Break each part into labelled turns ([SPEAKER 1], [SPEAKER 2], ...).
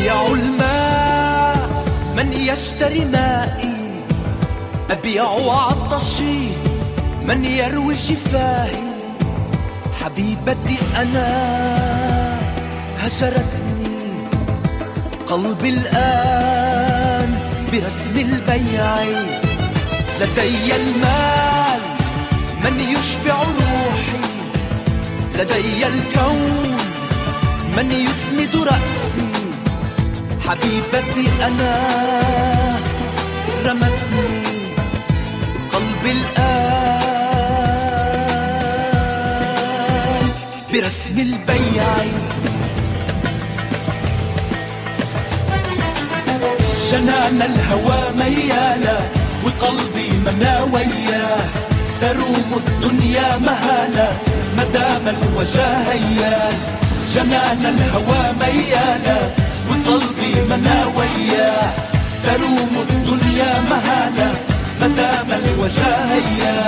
[SPEAKER 1] أبيع الماء من يشتري مائي، أبيع عطشي من يروي شفاهي. حبيبتي أنا هجرتني قلبي الآن برسم البيع. لدي المال من يشبع روحي، لدي الكون من يسند رأسي. حبيبتي أنا رمتني قلبي الآن برسم البيع. جنان الهوى ميالا وقلبي مناوياه، تروم الدنيا مهالا مدام الوجاهيا. جنان الهوى ميالا وقلبي مناوياه، تروم الدنيا مهالا مدام الوجاهيا.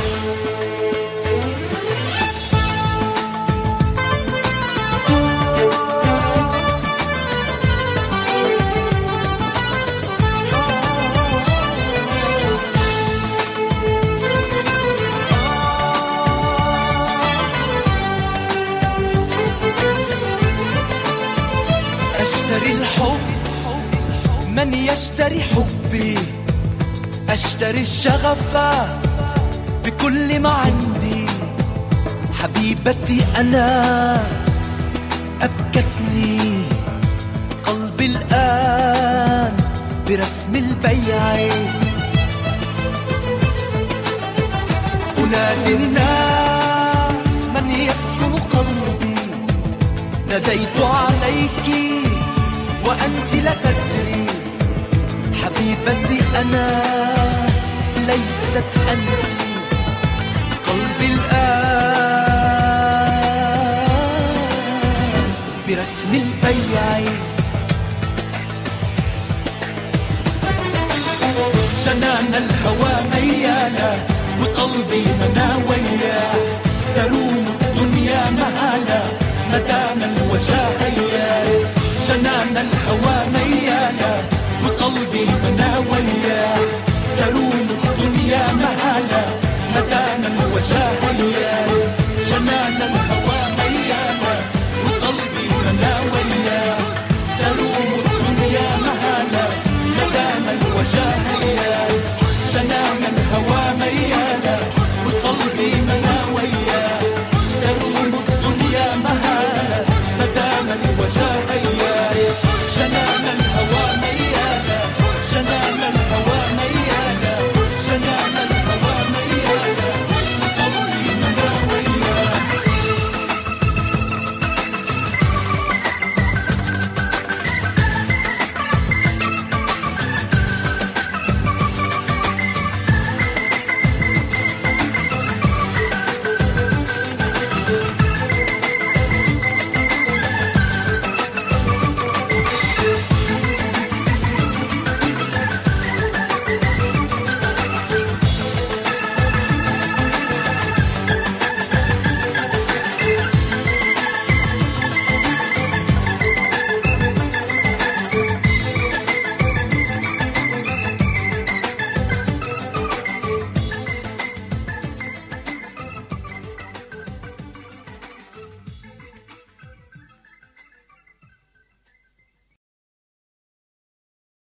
[SPEAKER 1] أشتري الحب من يشتري حبي، أشتري الشغف بكل ما عندي. حبيبتي أنا أبكتني قلبي الآن برسم البيع. أنادي الناس من يسكن قلبي، ناديت عليك وأنت لا تدري. حبيبتي أنا ليست أنت قلبي الآن برسم البيع. جنان الهوى ميالا وقلبي مناوياه، تروم الدنيا مهالا مدام الوجاهيا. جنان الهوى